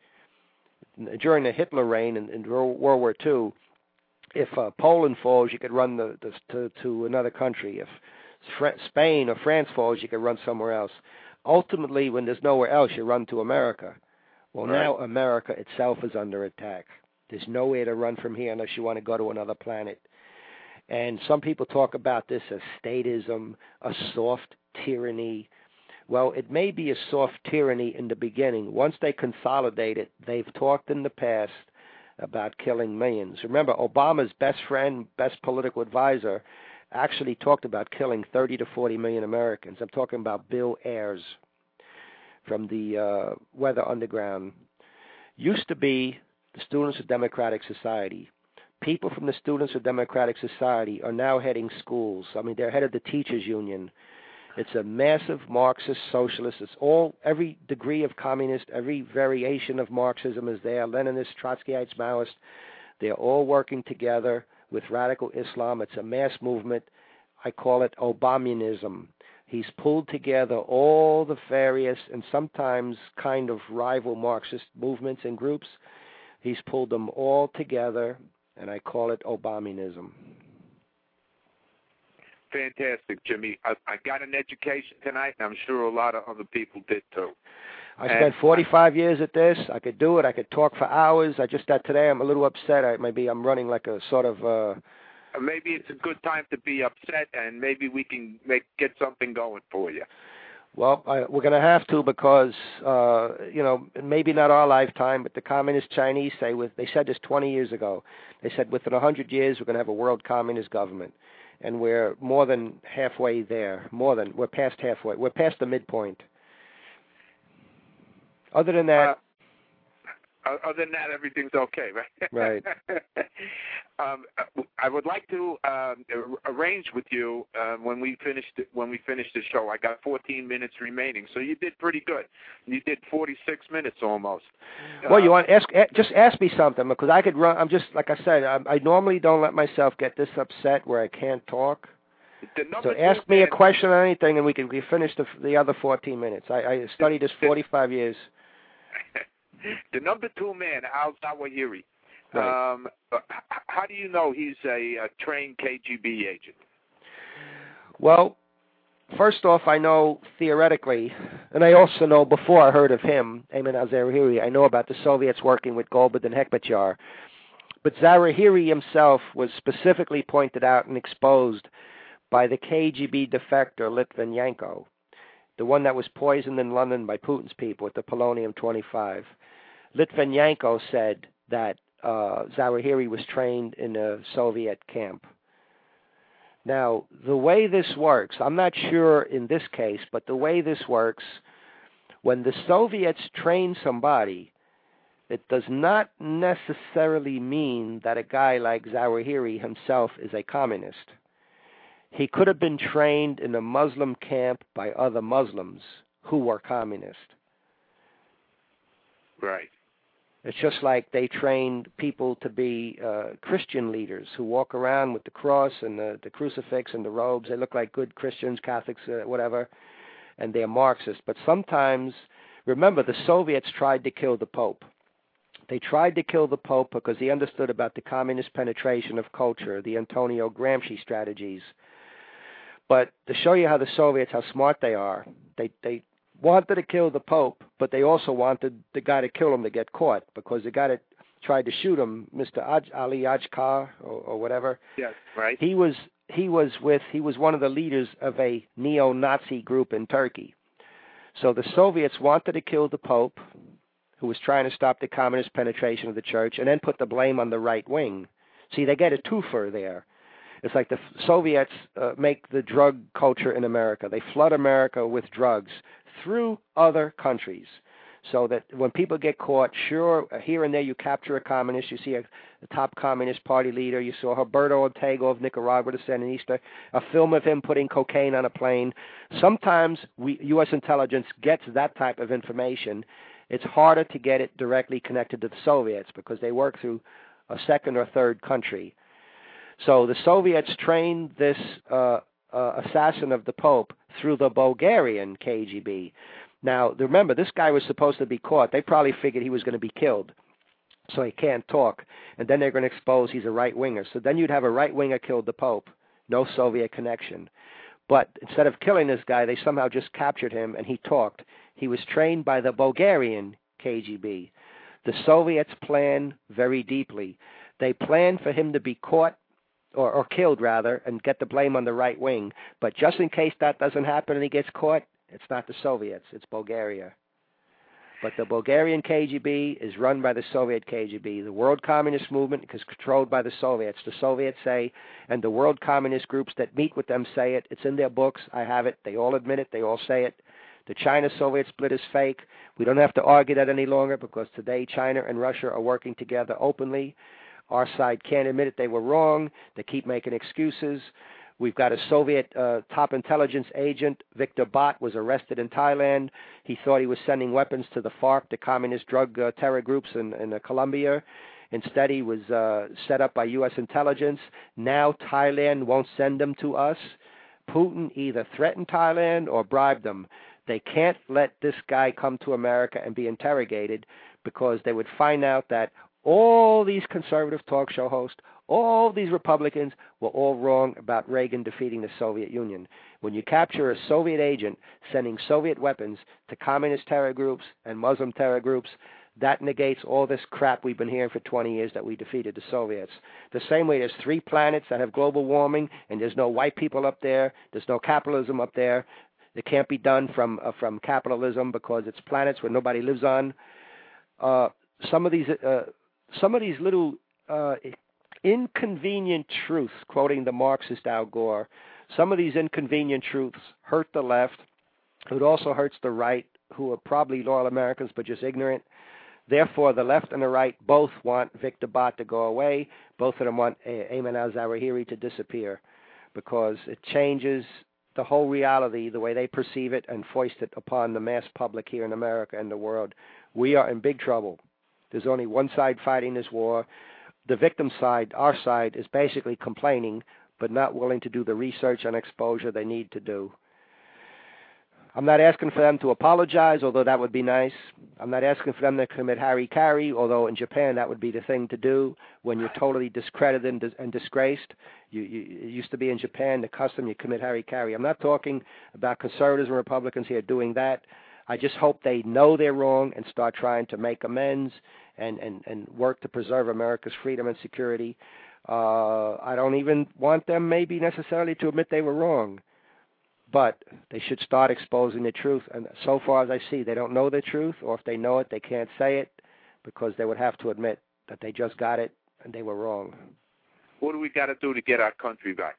During the Hitler reign in, in World War Two, if uh, Poland falls, you could run the, the, to, to another country. If Fr- Spain or France falls, you could run somewhere else. Ultimately, when there's nowhere else, you run to America. Well, right. Now America itself is under attack. There's nowhere to run from here unless you want to go to another planet. And some people talk about this as statism, a soft tyranny. Well, it may be a soft tyranny in the beginning. Once they consolidate it, they've talked in the past about killing millions. Remember, Obama's best friend, best political advisor, actually talked about killing thirty to forty million Americans. I'm talking about Bill Ayers from the uh, Weather Underground. Used to be the Students of Democratic Society. People from the Students of Democratic Society are now heading schools. I mean, they're head of the teachers union. It's a massive Marxist socialist. It's all, every degree of communist, every variation of Marxism is there. Leninist, Trotskyites, Maoist. They're all working together with radical Islam. It's a mass movement. I call it Obamanism. He's pulled together all the various and sometimes kind of rival Marxist movements and groups. He's pulled them all together, and I call it Obamanism. Fantastic, Jimmy. I, I got an education tonight, and I'm sure a lot of other people did too. I and spent forty-five I, years at this. I could do it. I could talk for hours. I just got today. I'm a little upset. I, maybe I'm running like a sort of uh, maybe it's a good time to be upset, and maybe we can make get something going for you. Well, I, we're going to have to because, uh, you know, maybe not our lifetime, but the Communist Chinese say, with they said this twenty years ago, they said within one hundred years we're going to have a world communist government. And we're more than halfway there, more than, we're past halfway, we're past the midpoint. Other than that... Uh, Other than that, everything's okay, right? Right. um, I would like to um, arrange with you uh, when we finished when we finish the show. I got fourteen minutes remaining, so you did pretty good. You did forty-six minutes almost. Well, uh, you want ask? Just ask me something because I could run. I'm just like I said. I, I normally don't let myself get this upset where I can't talk. So ask me man, a question on anything, and we can we finish the the other fourteen minutes. I, I studied this forty-five years. The number two man, Al Zawahiri. Right. Um, how do you know he's a, a trained K G B agent? Well, first off, I know theoretically, and I also know before I heard of him, Ayman al-Zawahiri, I know about the Soviets working with Gulbuddin and Hekmatyar. But Zawahiri himself was specifically pointed out and exposed by the K G B defector Litvinenko, the one that was poisoned in London by Putin's people with the polonium twenty-five. Litvinenko said that uh, Zawahiri was trained in a Soviet camp. Now, the way this works, I'm not sure in this case, but the way this works, when the Soviets train somebody, it does not necessarily mean that a guy like Zawahiri himself is a communist. He could have been trained in a Muslim camp by other Muslims who were communist. Right. It's just like they trained people to be uh, Christian leaders who walk around with the cross and the, the crucifix and the robes. They look like good Christians, Catholics, uh, whatever, and they're Marxist. But sometimes, remember, the Soviets tried to kill the Pope. They tried to kill the Pope because he understood about the communist penetration of culture, the Antonio Gramsci strategies. But to show you how the Soviets, how smart they are, they they wanted to kill the Pope, but they also wanted the guy to kill him to get caught, because the guy that tried to shoot him, Mister Aj- Ali Ajkar or, or whatever, yes, right. he was he was with he was one of the leaders of a neo-Nazi group in Turkey. So the Soviets wanted to kill the Pope, who was trying to stop the communist penetration of the church, and then put the blame on the right wing. See, they get a twofer there. It's like the Soviets uh, make the drug culture in America. They flood America with drugs through other countries, so that when people get caught, sure, here and there you capture a communist. You see a, a top communist party leader. You saw Roberto Ortega of Nicaragua, the Sandinista, a film of him putting cocaine on a plane. Sometimes we, U S intelligence gets that type of information. It's harder to get it directly connected to the Soviets because they work through a second or third country. So the Soviets trained this uh, uh, assassin of the Pope through the Bulgarian K G B. Now, remember, this guy was supposed to be caught. They probably figured he was going to be killed, so he can't talk. And then they're going to expose he's a right-winger. So then you'd have a right-winger killed the Pope. No Soviet connection. But instead of killing this guy, they somehow just captured him, and he talked. He was trained by the Bulgarian K G B. The Soviets planned very deeply. They planned for him to be caught, or, or killed, rather, and get the blame on the right wing. But just in case that doesn't happen and he gets caught, it's not the Soviets, it's Bulgaria. But the Bulgarian K G B is run by the Soviet K G B. The World Communist Movement is controlled by the Soviets. The Soviets say, and the World Communist groups that meet with them say it. It's in their books. I have it. They all admit it. They all say it. The China-Soviet split is fake. We don't have to argue that any longer because today China and Russia are working together openly. Our side can't admit it. They were wrong. They keep making excuses. We've got a Soviet uh, top intelligence agent, Victor Bot, was arrested in Thailand. He thought he was sending weapons to the FARC, the communist drug uh, terror groups in, in uh, Colombia. Instead, he was uh, set up by U S intelligence. Now Thailand won't send them to us. Putin either threatened Thailand or bribed them. They can't let this guy come to America and be interrogated because they would find out that all these conservative talk show hosts, all these Republicans were all wrong about Reagan defeating the Soviet Union. When you capture a Soviet agent sending Soviet weapons to communist terror groups and Muslim terror groups, That negates all this crap we've been hearing for twenty years that we defeated the Soviets. The same way there's three planets that have global warming, and there's no white people up there, there's no capitalism up there. It can't be done from uh, from capitalism because it's planets where nobody lives on. Uh, some of these uh, some of these little uh, inconvenient truths, quoting the Marxist Al Gore, some of these inconvenient truths hurt the left. It also hurts the right, who are probably loyal Americans but just ignorant. Therefore, the left and the right both want Victor Bott to go away. Both of them want Ayman al-Zawahiri to disappear because it changes the whole reality, the way they perceive it, and foist it upon the mass public here in America and the world. We are in big trouble. There's only one side fighting this war. The victim side, our side, is basically complaining but not willing to do the research and exposure they need to do. I'm not asking for them to apologize, although that would be nice. I'm not asking for them to commit hara-kiri, although in Japan that would be the thing to do when you're totally discredited and, dis- and disgraced. You, you, it used to be in Japan, the custom, you commit hara-kiri. I'm not talking about conservatives and Republicans here doing that. I just hope they know they're wrong and start trying to make amends and, and, and work to preserve America's freedom and security. Uh, I don't even want them maybe necessarily to admit they were wrong. But they should start exposing the truth. And so far as I see, they don't know the truth, or if they know it, they can't say it because they would have to admit that they just got it and they were wrong. What do we got to do to get our country back?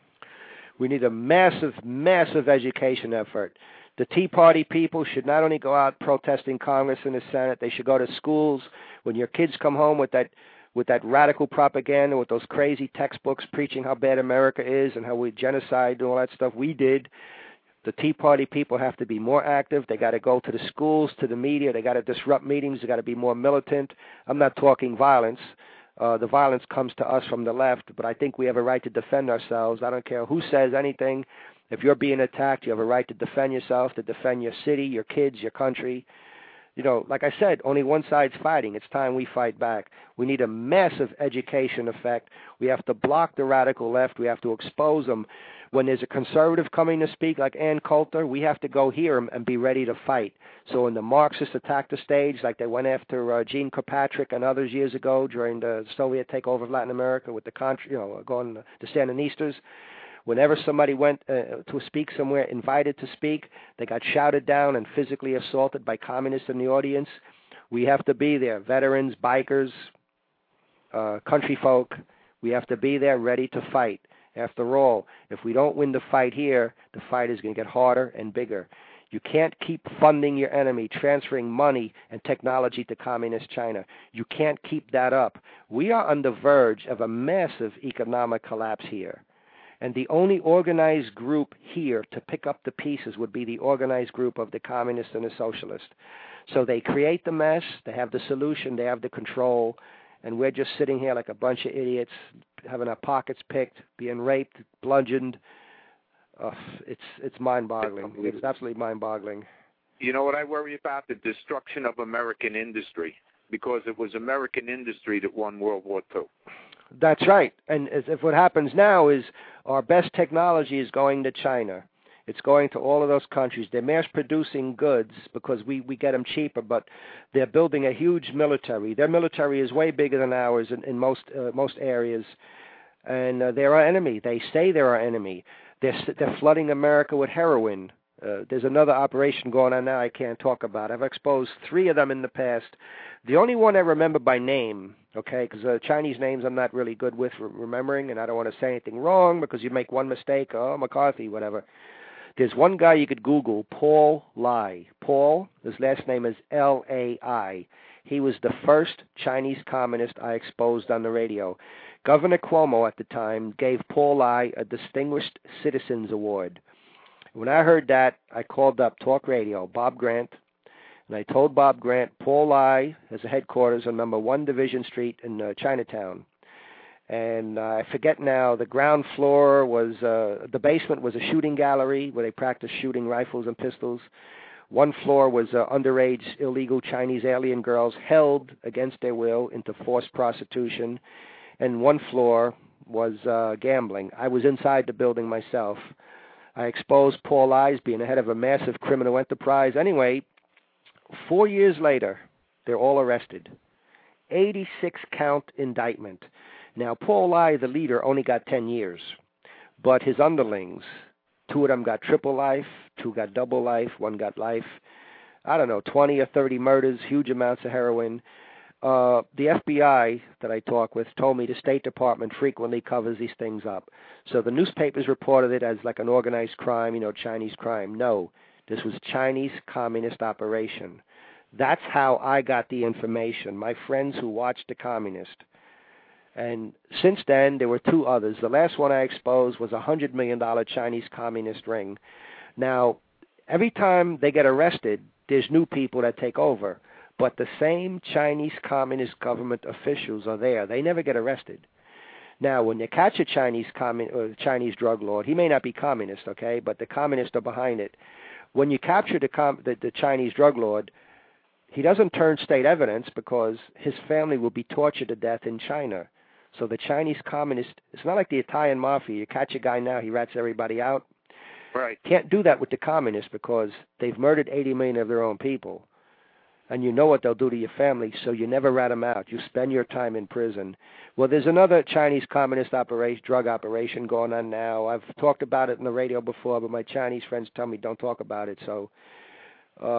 We need a massive, massive education effort. The Tea Party people should not only go out protesting Congress and the Senate, they should go to schools. When your kids come home with that with that radical propaganda, with those crazy textbooks preaching how bad America is and how we genocide and all that stuff we did, the Tea Party people have to be more active. They got to go to the schools, to the media. They got to disrupt meetings. They got to be more militant. I'm not talking violence. Uh, the violence comes to us from the left, but I think we have a right to defend ourselves. I don't care who says anything. If you're being attacked, you have a right to defend yourself, to defend your city, your kids, your country. You know, like I said, only one side's fighting. It's time we fight back. We need a massive education effect. We have to block the radical left. We have to expose them. When there's a conservative coming to speak like Ann Coulter, we have to go hear him and be ready to fight. So when the Marxists attack the stage, like they went after uh, Gene Kirkpatrick and others years ago during the Soviet takeover of Latin America with the, contra- you know, going the Sandinistas, whenever somebody went uh, to speak somewhere, invited to speak, they got shouted down and physically assaulted by communists in the audience. We have to be there, veterans, bikers, uh, country folk. We have to be there ready to fight. After all, if we don't win the fight here, the fight is going to get harder and bigger. You can't keep funding your enemy, transferring money and technology to communist China. You can't keep that up. We are on the verge of a massive economic collapse here. And the only organized group here to pick up the pieces would be the organized group of the communists and the socialists. So they create the mess, they have the solution, they have the control, and we're just sitting here like a bunch of idiots, having our pockets picked, being raped, bludgeoned. Uh, it's it's mind-boggling. It's absolutely mind-boggling. You know what I worry about? The destruction of American industry, because it was American industry that won World War Two. That's right. And as if what happens now is our best technology is going to China. It's going to all of those countries. They're mass-producing goods because we, we get them cheaper, but they're building a huge military. Their military is way bigger than ours in, in most uh, most areas, and uh, they're our enemy. They say they're our enemy. They're, they're flooding America with heroin. Uh, there's another operation going on now I can't talk about. I've exposed three of them in the past. The only one I remember by name, okay, because uh, Chinese names I'm not really good with re- remembering, and I don't want to say anything wrong because you make one mistake, oh, McCarthy, whatever. There's one guy you could Google, Paul Lai. Paul, his last name is L A I. He was the first Chinese communist I exposed on the radio. Governor Cuomo at the time gave Paul Lai a Distinguished Citizens Award. When I heard that, I called up Talk Radio, Bob Grant, and I told Bob Grant, Paul Lai has a headquarters on number one Division Street in uh, Chinatown. And uh, I forget now, the ground floor was, uh, the basement was a shooting gallery where they practiced shooting rifles and pistols. One floor was uh, underage illegal Chinese alien girls held against their will into forced prostitution. And one floor was uh, gambling. I was inside the building myself. I exposed Paul Lai being the head of a massive criminal enterprise. Anyway, four years later, They're all arrested. eighty-six count indictment. Now, Paul Lai, the leader, only got ten years, but his underlings, two of them got triple life, two got double life, one got life. I don't know, twenty or thirty murders, huge amounts of heroin. Uh, the F B I that I talk with told me the State Department frequently covers these things up. So the newspapers reported it as like an organized crime, you know, Chinese crime. No, this was Chinese communist operation. That's how I got the information, my friends who watched The Communist. And since then, there were two others. The last one I exposed was a one hundred million dollars Chinese communist ring. Now, every time they get arrested, there's new people that take over. But the same Chinese communist government officials are there. They never get arrested. Now, when you catch a Chinese commun- or Chinese drug lord, he may not be communist, okay, but the communists are behind it. When you capture the, com- the, the Chinese drug lord, he doesn't turn state evidence because his family will be tortured to death in China. So the Chinese communist, it's not like the Italian mafia. You catch a guy now, he rats everybody out. Right. Can't do that with the communists because they've murdered eighty million of their own people. And you know what they'll do to your family, so you never rat them out. You spend your time in prison. Well, there's another Chinese communist operation, drug operation going on now. I've talked about it on the radio before, but my Chinese friends tell me don't talk about it. So, uh,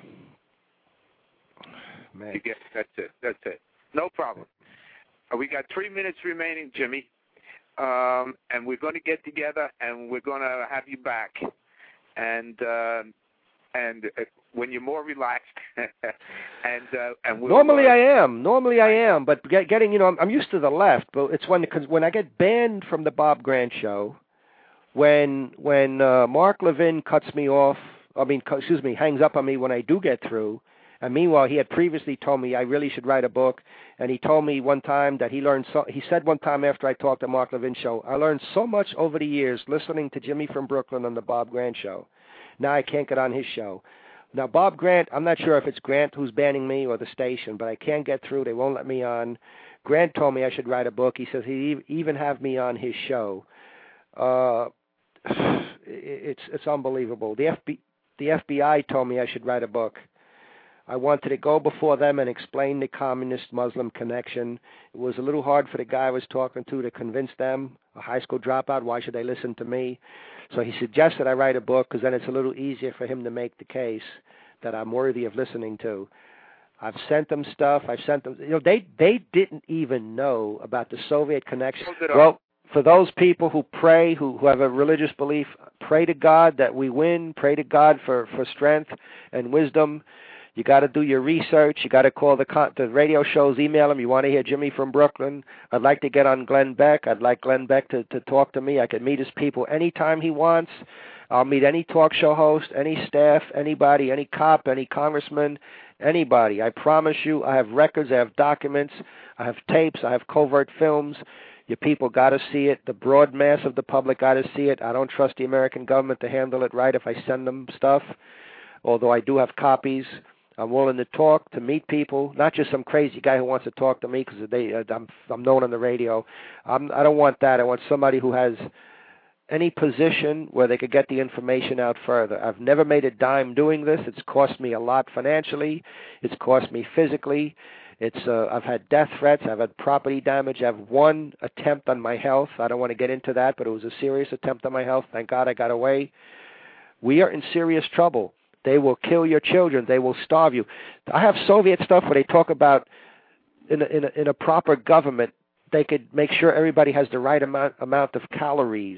man. You get, that's it. That's it. No problem. Uh, we got three minutes remaining, Jimmy, um, and we're going to get together and we're going to have you back. And uh, and uh, when you're more relaxed, and uh, and we'll, normally uh, I am, normally I am, but get, getting you know I'm, I'm used to the left, but it's when cause when I get banned from the Bob Grant show, when when uh, Mark Levin cuts me off, I mean excuse me, hangs up on me when I do get through, and meanwhile he had previously told me I really should write a book, and he told me one time that he learned so he said one time after I talked to Mark Levin show, I learned so much over the years listening to Jimmy from Brooklyn on the Bob Grant show. Now I can't get on his show. Now, Bob Grant, I'm not sure if it's Grant who's banning me or the station, but I can't get through. They won't let me on. Grant told me I should write a book. He says he'd even have me on his show. Uh, it's it's unbelievable. The F B, the F B I told me I should write a book. I wanted to go before them and explain the communist-Muslim connection. It was a little hard for the guy I was talking to to convince them, a high school dropout, why should they listen to me? So he suggested I write a book because then it's a little easier for him to make the case that I'm worthy of listening to. I've sent them stuff. I've sent them, you know, they, they didn't even know about the Soviet connection. Well, for those people who pray, who, who have a religious belief, pray to God that we win, pray to God for, for strength and wisdom. You got to do your research. You got to call the con- the radio shows, email them. You want to hear Jimmy from Brooklyn? I'd like to get on Glenn Beck. I'd like Glenn Beck to, to talk to me. I can meet his people anytime he wants. I'll meet any talk show host, any staff, anybody, any cop, any congressman, anybody. I promise you, I have records, I have documents, I have tapes, I have covert films. Your people got to see it. The broad mass of the public got to see it. I don't trust the American government to handle it right if I send them stuff, although I do have copies. I'm willing to talk, to meet people, not just some crazy guy who wants to talk to me because they, uh, I'm, I'm known on the radio. I'm, I don't want that. I want somebody who has any position where they could get the information out further. I've never made a dime doing this. It's cost me a lot financially. It's cost me physically. It's uh, I've had death threats. I've had property damage. I have one attempt on my health. I don't want to get into that, but it was a serious attempt on my health. Thank God I got away. We are in serious trouble. They will kill your children. They will starve you. I have Soviet stuff where they talk about in a, in a, in a proper government, they could make sure everybody has the right amount, amount of calories.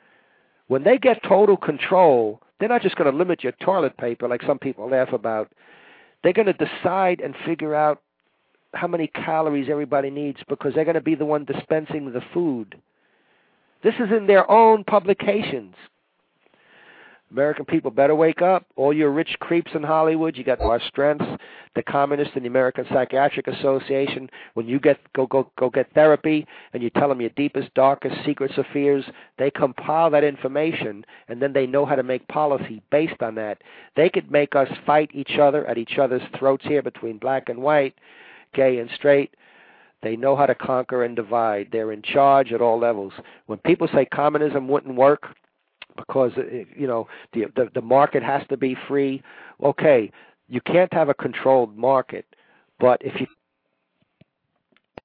When they get total control, they're not just going to limit your toilet paper like some people laugh about. They're going to decide and figure out how many calories everybody needs because they're going to be the one dispensing the food. This is in their own publications. American people better wake up. All your rich creeps in Hollywood, you got our strengths, the communists and the American Psychiatric Association. When you get go go go get therapy and you tell them your deepest, darkest secrets or fears, they compile that information and then they know how to make policy based on that. They could make us fight each other at each other's throats here between black and white, gay and straight. They know how to conquer and divide. They're in charge at all levels. When people say communism wouldn't work, because, you know, the, the the market has to be free. Okay, you can't have a controlled market, But if you